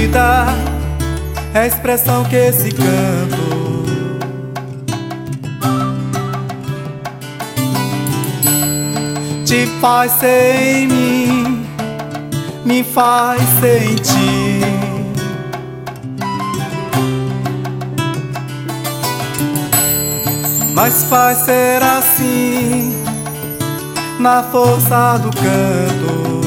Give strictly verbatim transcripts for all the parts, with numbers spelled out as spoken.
vida é a expressão que esse canto te faz ser em mim, me faz sentir. Mas faz ser assim, na força do canto.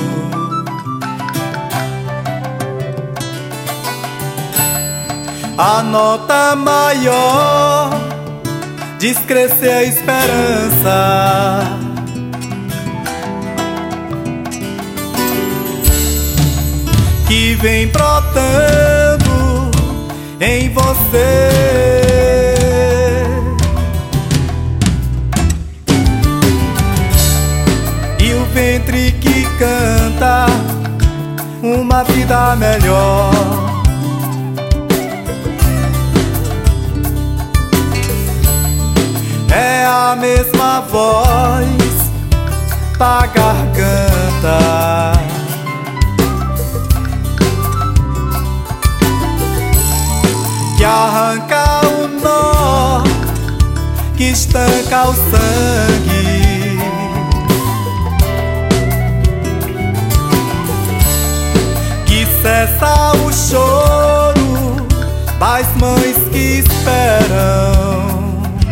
A nota maior diz crescer a esperança. Que vem brotando em você. E o ventre que canta uma vida melhor. É a mesma voz da garganta que arranca o nó, que estanca o sangue, que cessa o choro das mães que esperam.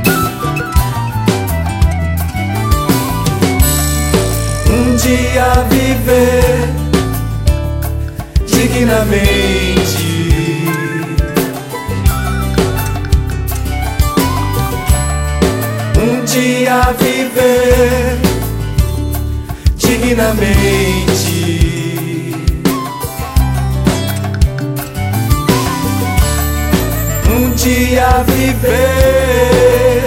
Um dia viver dignamente. Um dia viver dignamente. Um dia viver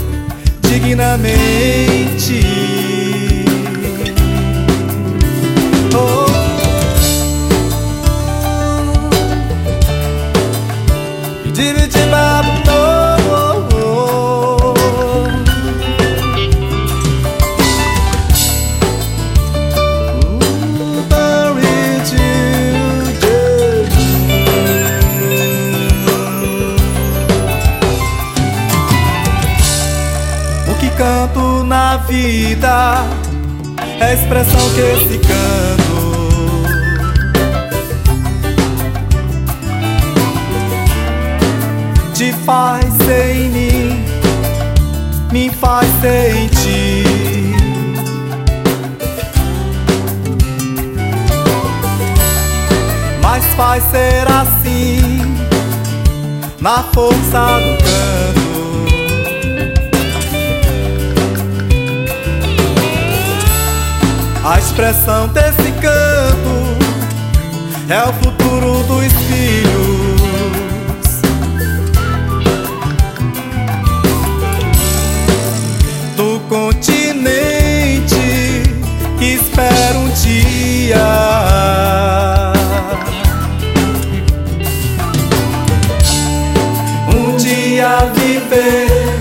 dignamente. Oh. Canto na vida é a expressão que esse canto te faz ser em mim, me faz sentir. Mas faz ser assim, na força do canto. A expressão desse canto é o futuro dos filhos do continente que espera um dia um dia viver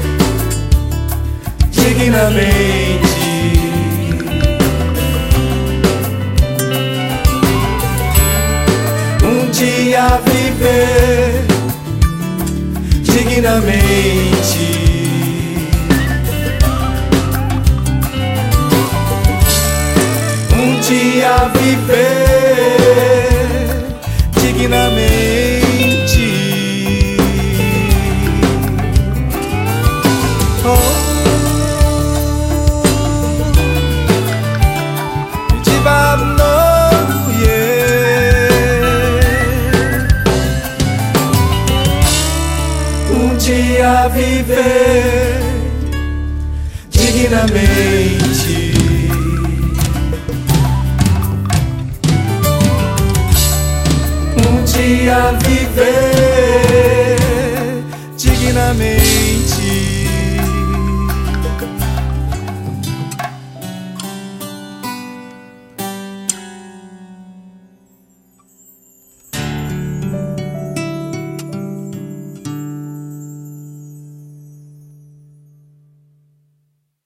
dignamente. Um dia viver dignamente. Um dia viver dignamente. Oh. Um dia viver dignamente. Um dia viver dignamente.